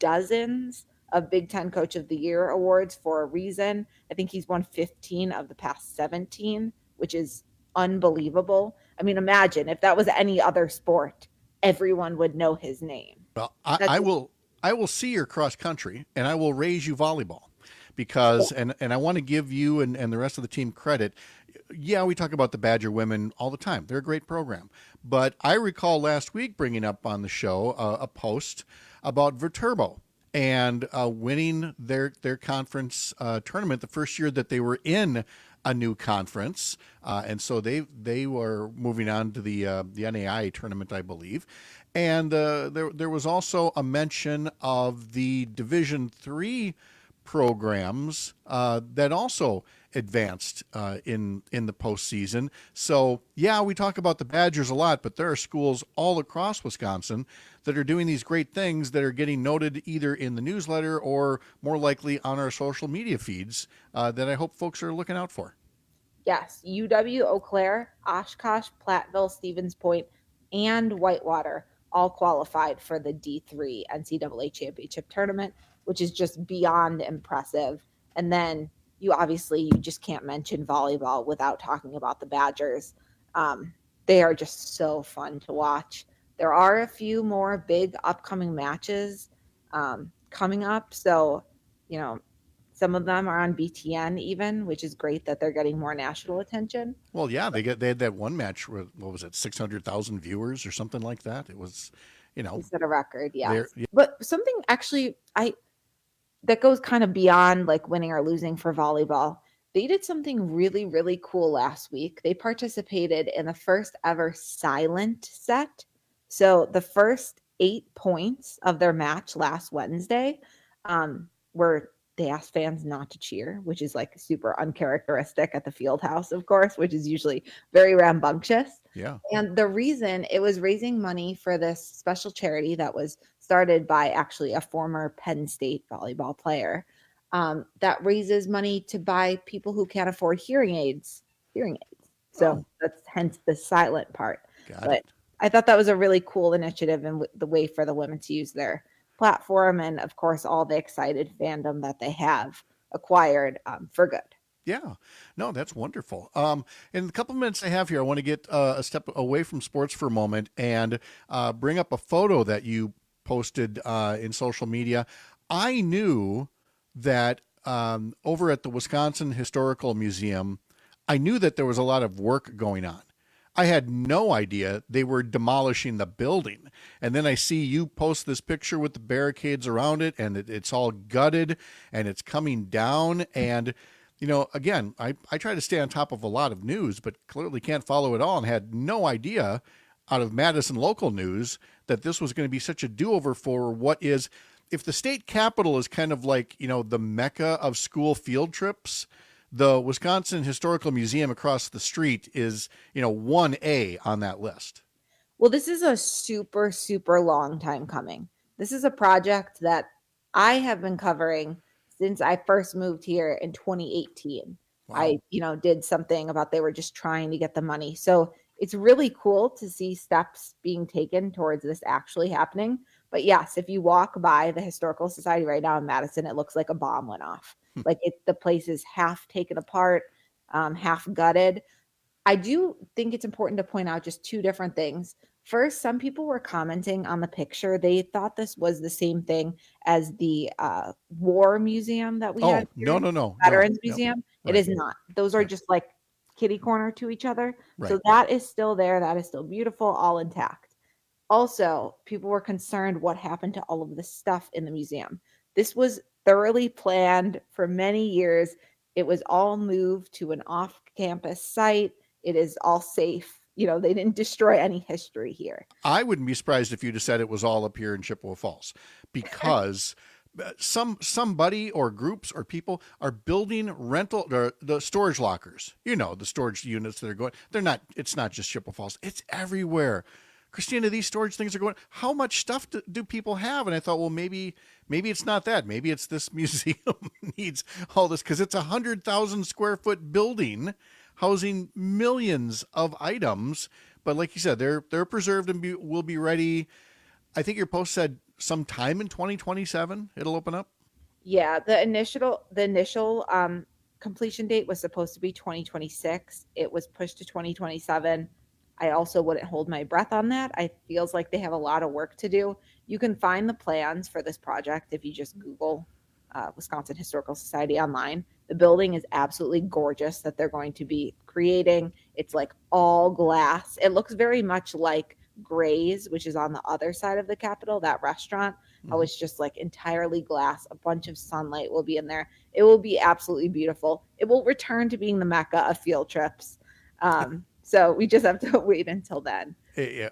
dozens of Big Ten Coach of the Year awards for a reason. I think he's won 15 of the past 17, which is unbelievable. Imagine if that was any other sport, everyone would know his name. Well, I will see your cross country and I will raise you volleyball because, and I want to give you and the rest of the team credit. Yeah, we talk about the Badger women all the time. They're a great program. But I recall last week bringing up on the show a post about Viterbo and winning their conference tournament the first year that they were in a new conference. And so they were moving on to the NAI tournament, I believe. And there was also a mention of the Division III programs that also advanced in the postseason. So, yeah, we talk about the Badgers a lot, but there are schools all across Wisconsin that are doing these great things that are getting noted either in the newsletter or more likely on our social media feeds that I hope folks are looking out for. Yes, UW, Eau Claire, Oshkosh, Platteville, Stevens Point, and Whitewater all qualified for the D3 NCAA championship tournament, which is just beyond impressive. And then you just can't mention volleyball without talking about the Badgers. They are just so fun to watch. There are a few more big upcoming matches coming up. So, some of them are on BTN even, which is great that they're getting more national attention. Well, yeah, they had that one match where, what was it, 600,000 viewers or something like that. It was, They set a record, yes. Yeah. But something actually that goes kind of beyond like winning or losing for volleyball. They did something really, really cool last week. They participated in the first ever silent set. So the first 8 points of their match last Wednesday were they asked fans not to cheer, which is like super uncharacteristic at the field house, of course, which is usually very rambunctious. Yeah. And the reason it was raising money for this special charity that was started by actually a former Penn State volleyball player that raises money to buy people who can't afford hearing aids. So that's hence the silent part. Got it. I thought that was a really cool initiative and the way for the women to use their platform and, of course, all the excited fandom that they have acquired for good. Yeah, no, that's wonderful. In the couple minutes I have here, I want to get a step away from sports for a moment and bring up a photo that you posted in social media. I knew that over at the Wisconsin Historical Museum, I knew that there was a lot of work going on. I had no idea they were demolishing the building. And then I see you post this picture with the barricades around it, and it's all gutted, and it's coming down. And, again, I try to stay on top of a lot of news, but clearly can't follow it all, and had no idea out of Madison local news that this was going to be such a do-over for what is, if the state capitol is kind of like, the mecca of school field trips, the Wisconsin Historical Museum across the street is, 1A on that list. Well, this is a super, super long time coming. This is a project that I have been covering since I first moved here in 2018. Wow. I, did something about they were just trying to get the money. So it's really cool to see steps being taken towards this actually happening. But yes, if you walk by the Historical Society right now in Madison, it looks like a bomb went off. Like the place is half taken apart, half gutted. I do think it's important to point out just two different things. First, some people were commenting on the picture. They thought this was the same thing as the War Museum that we had here. No. Veterans Museum. No. It Right. is not. Those are just like kitty corner to each other. Right. So that is still there. That is still beautiful, all intact. Also, people were concerned what happened to all of the stuff in the museum. This was thoroughly planned for many years. It was all moved to an off-campus site. It is all safe. They didn't destroy any history here. I wouldn't be surprised if you just said it was all up here in Chippewa Falls, because somebody or groups or people are building the storage lockers. The storage units that are going. It's not just Chippewa Falls. It's everywhere. Christina, these storage things are going, how much stuff do people have? And I thought, well, maybe it's not that. Maybe it's this museum needs all this, because it's 100,000 square foot building housing millions of items. But like you said, they're preserved and will be ready. I think your post said sometime in 2027 it'll open up. Yeah, the initial completion date was supposed to be 2026. It was pushed to 2027. I also wouldn't hold my breath on that. I feels like they have a lot of work to do. You can find the plans for this project if you just Google Wisconsin Historical Society online. The building is absolutely gorgeous that they're going to be creating. It's like all glass. It looks very much like Gray's, which is on the other side of the Capitol, that restaurant. Mm-hmm. It's just like entirely glass. A bunch of sunlight will be in there. It will be absolutely beautiful. It will return to being the mecca of field trips. So we just have to wait until then. Yeah,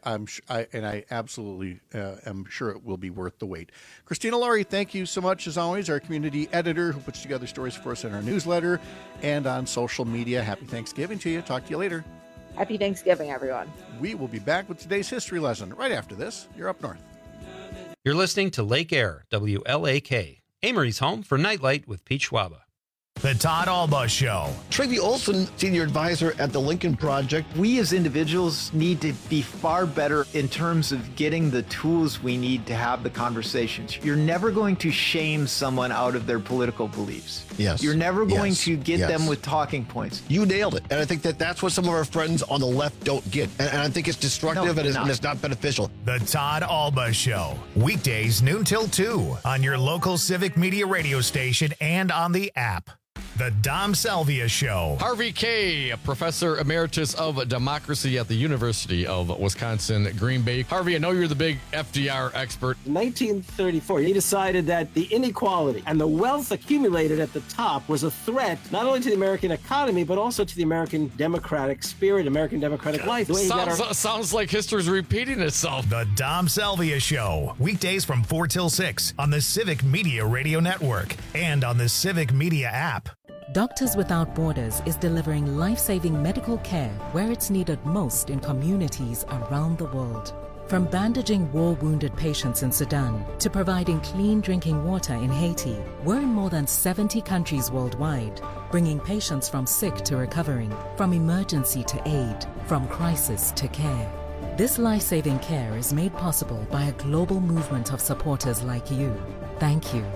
I absolutely am sure it will be worth the wait. Christina Laurie, thank you so much, as always, our community editor who puts together stories for us in our newsletter and on social media. Happy Thanksgiving to you. Talk to you later. Happy Thanksgiving, everyone. We will be back with today's history lesson right after this. You're up north. You're listening to Lake Air, WLAK, Amory's home for Nightlight with Pete Schwaba. The Todd Alba Show. Travi Olson, senior advisor at the Lincoln Project. We as individuals need to be far better in terms of getting the tools we need to have the conversations. You're never going to shame someone out of their political beliefs. Yes. You're never going to get them with talking points. You nailed it. And I think that's what some of our friends on the left don't get. And I think it's destructive and it's not beneficial. The Todd Alba Show. Weekdays noon till 2 on your local Civic Media radio station and on the app. The Dom Salvia Show. Harvey Kaye, professor emeritus of democracy at the University of Wisconsin, Green Bay. Harvey, I know you're the big FDR expert. In 1934, he decided that the inequality and the wealth accumulated at the top was a threat not only to the American economy, but also to the American democratic spirit, American democratic life. The way Sounds like history's repeating itself. The Dom Salvia Show. Weekdays from 4 till 6 on the Civic Media Radio Network and on the Civic Media app. Doctors Without Borders is delivering life-saving medical care where it's needed most in communities around the world. From bandaging war-wounded patients in Sudan to providing clean drinking water in Haiti, we're in more than 70 countries worldwide, bringing patients from sick to recovering, from emergency to aid, from crisis to care. This life-saving care is made possible by a global movement of supporters like you. Thank you.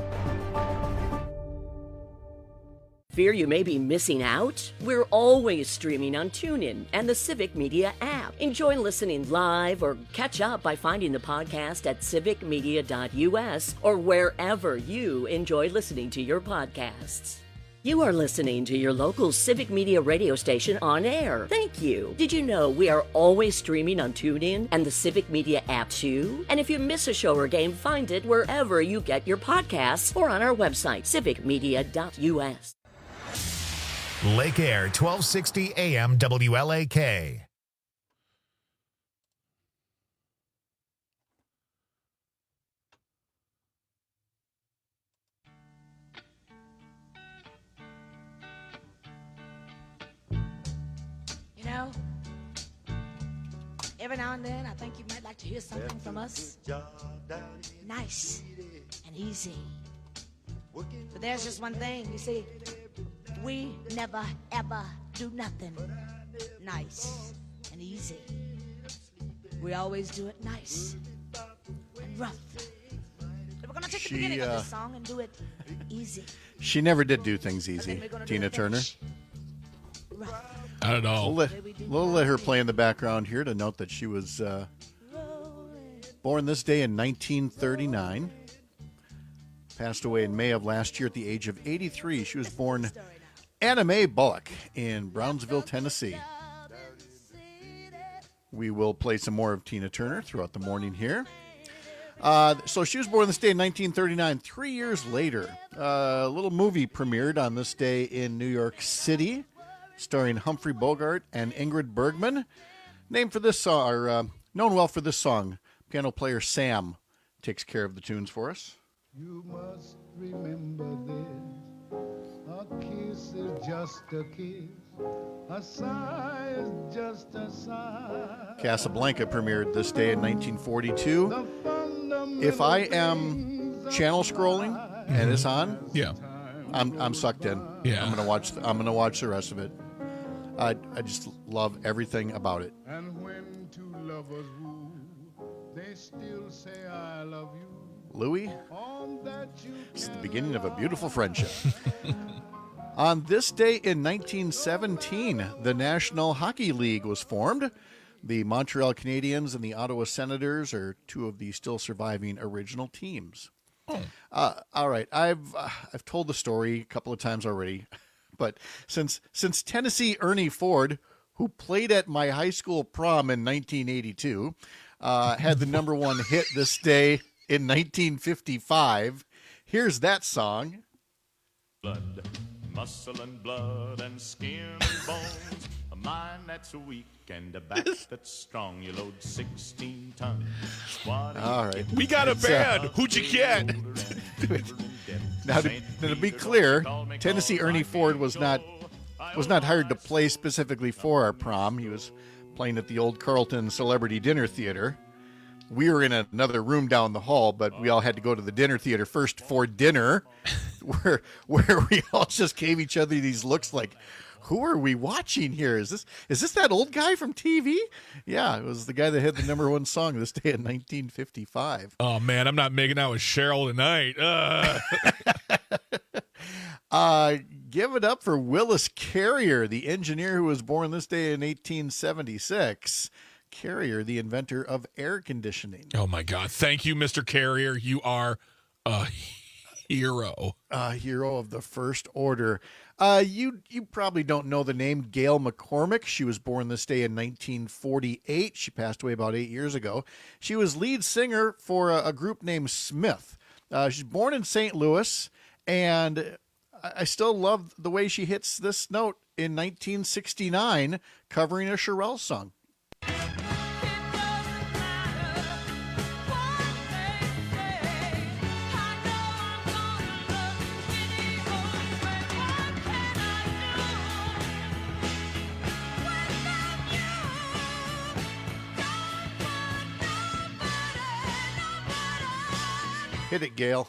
Fear you may be missing out? We're always streaming on TuneIn and the Civic Media app. Enjoy listening live or catch up by finding the podcast at civicmedia.us or wherever you enjoy listening to your podcasts. You are listening to your local Civic Media radio station on air. Thank you. Did you know we are always streaming on TuneIn and the Civic Media app too? And if you miss a show or game, find it wherever you get your podcasts or on our website, civicmedia.us. Lake Air, 1260 AM WLAK. You know, every now and then I think you might like to hear something from us. Nice and easy. But there's just one thing, you see. We never, ever do nothing nice and easy. We always do it nice and rough. We're going to take the beginning of this song and do it easy. She never did do things easy, Tina Turner. I don't know. We'll let her play in the background here to note that she was born this day in 1939. Passed away in May of last year at the age of 83. She was born Anna Mae Bullock in Brownsville, Tennessee. We will play some more of Tina Turner throughout the morning here. So she was born this day in 1939. 3 years later, a little movie premiered on this day in New York City, starring Humphrey Bogart and Ingrid Bergman. Named for this song, or known well for this song, piano player Sam takes care of the tunes for us. You must remember this. A kiss is just a kiss. A sigh is just a sigh. Casablanca premiered this day in 1942. If I am channel scrolling and it's on, yeah, I'm sucked in. Yeah, I'm gonna watch the rest of it. I just love everything about it. And when two lovers woo, they still say I love you. Louis, it's the beginning of a beautiful friendship. On this day in 1917, the National Hockey League was formed. The Montreal Canadiens and the Ottawa Senators are two of the still surviving original teams. All right, I've told the story a couple of times already, but since Tennessee Ernie Ford, who played at my high school prom in 1982, had the number one hit this day in 1955, here's that song. Blood, muscle and blood and skin and bones, a mind that's weak and a back that's strong. You load 16 tons. All right. We got a band. Who'd you get? Now, to be clear, Tennessee Ernie Ford was not hired to play specifically for our prom. He was playing at the old Carlton Celebrity Dinner Theater. We were in another room down the hall, but we all had to go to the dinner theater first for dinner. where we all just gave each other these looks like, who are we watching here? Is this that old guy from TV? Yeah, it was the guy that had the number one song this day in 1955. Oh man, I'm not making out with Cheryl tonight. Give it up for Willis Carrier, the engineer who was born this day in 1876. Carrier, the inventor of air conditioning. Oh my God! Thank you, Mr. Carrier. You are a hero. A hero of the first order. You probably don't know the name Gail McCormick. She was born this day in 1948. She passed away about 8 years ago. She was lead singer for a group named Smith. She's born in St. Louis, and I still love the way she hits this note in 1969, covering a Shirelles song. Hit it, Gail.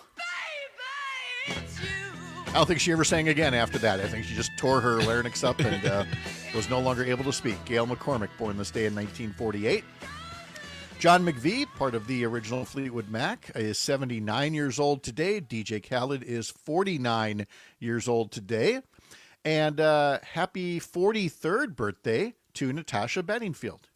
I don't think she ever sang again after that. I think she just tore her larynx up and was no longer able to speak. Gail McCormick, born this day in 1948. John McVie, part of the original Fleetwood Mac, is 79 years old today. DJ Khaled is 49 years old today. And happy 43rd birthday to Natasha Bedingfield.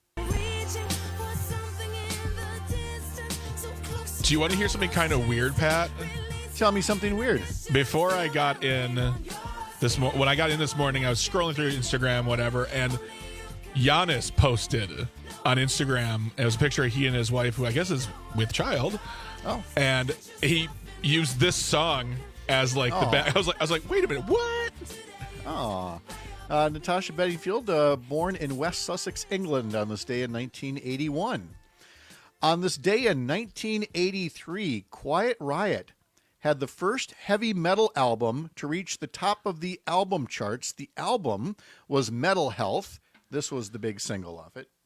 Do you want to hear something kind of weird, Pat? Tell me something weird. Before I got in when I got in this morning, I was scrolling through Instagram, whatever, and Giannis posted on Instagram. It was a picture of he and his wife, who I guess is with child. Oh. And he used this song as like the back. I was like, wait a minute, what? Oh. Natasha Bedingfield, born in West Sussex, England, on this day in 1981. On this day in 1983, Quiet Riot had the first heavy metal album to reach the top of the album charts. The album was Metal Health. This was the big single of it.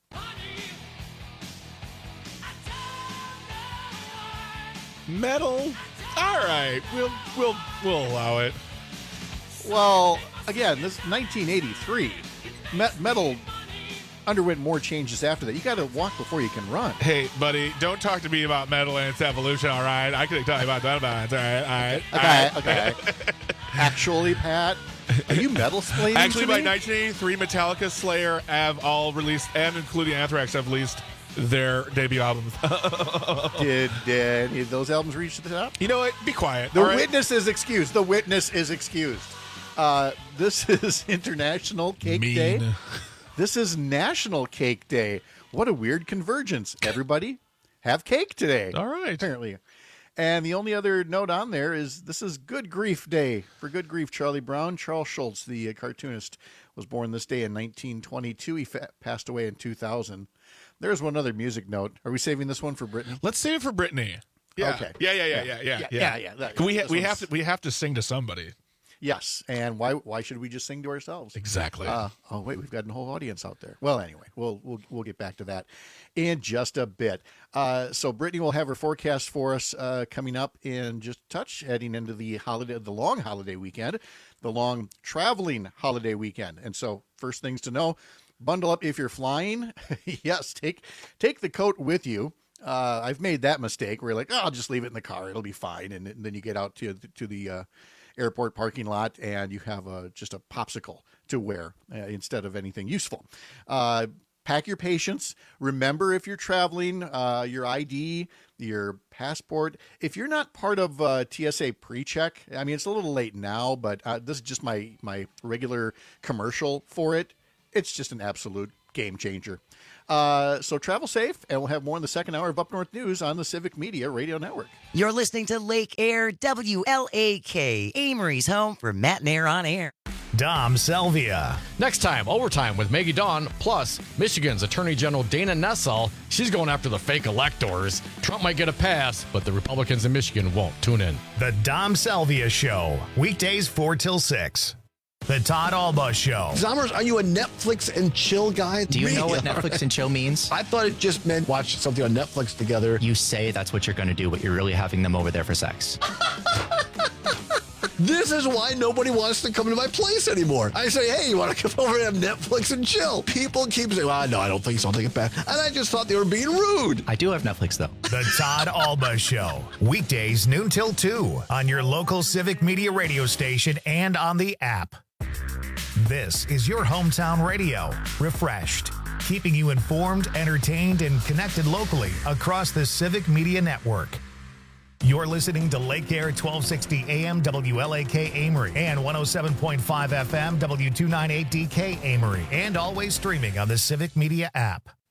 Metal? All right, we'll allow it. Well, again, this is 1983. Metal underwent more changes after that. You got to walk before you can run. Hey, buddy, don't talk to me about metal and its evolution, all right? I could tell you about that, all right? Okay. Actually, Pat, are you metal-splaining Actually, to by me? 1983, Metallica, Slayer have all released, and including Anthrax, have released their debut albums. Did any of those albums reach the top? You know what? Be quiet. The witness is excused. The witness is excused. This is International Cake Day. This is National Cake Day. What a weird convergence. Everybody have cake today. All right. Apparently. And the only other note on there is this is Good Grief Day. For Good Grief, Charlie Brown. Charles Schultz, the cartoonist, was born this day in 1922. He passed away in 2000. There's one other music note. Are we saving this one for Brittany? Let's save it for Brittany. Yeah. Okay. Yeah. We have to sing to somebody. Yes, and why should we just sing to ourselves? Exactly. Oh wait, we've got a whole audience out there. Well, anyway, we'll get back to that in just a bit. So Brittany will have her forecast for us coming up in just a touch, heading into the long holiday weekend, the long traveling holiday weekend. And so, first things to know: bundle up if you're flying. Yes, take the coat with you. I've made that mistake where you're like, I'll just leave it in the car; it'll be fine. And then you get out to the airport parking lot and you have just a popsicle to wear instead of anything useful. Pack your patience. Remember, if you're traveling, your ID, your passport. If you're not part of TSA pre-check, I mean, it's a little late now, but this is just my regular commercial for it. It's just an absolute game changer. So travel safe, and we'll have more in the second hour of Up North News on the Civic Media Radio Network. You're listening to Lake Air WLAK, Amory's home for Matt and Air on Air. Dom Salvia. Next time, overtime with Maggie Dawn, plus Michigan's Attorney General Dana Nessel. She's going after the fake electors. Trump might get a pass, but the Republicans in Michigan won't. Tune in. The Dom Salvia Show, weekdays 4 till 6. The Todd Alba Show. Zommers, are you a Netflix and chill guy? Do you know what Netflix and chill means? I thought it just meant watch something on Netflix together. You say that's what you're going to do, but you're really having them over there for sex. This is why nobody wants to come to my place anymore. I say, hey, you want to come over and have Netflix and chill? People keep saying, well, no, I don't think so. I'll take it back. And I just thought they were being rude. I do have Netflix, though. The Todd Alba Show. Weekdays noon till 2 on your local Civic Media radio station and on the app. This is your hometown radio. Refreshed. Keeping you informed, entertained, and connected locally across the Civic Media Network. You're listening to Lake Air 1260 AM WLAK Amory and 107.5 FM W298DK Amory, and always streaming on the Civic Media app.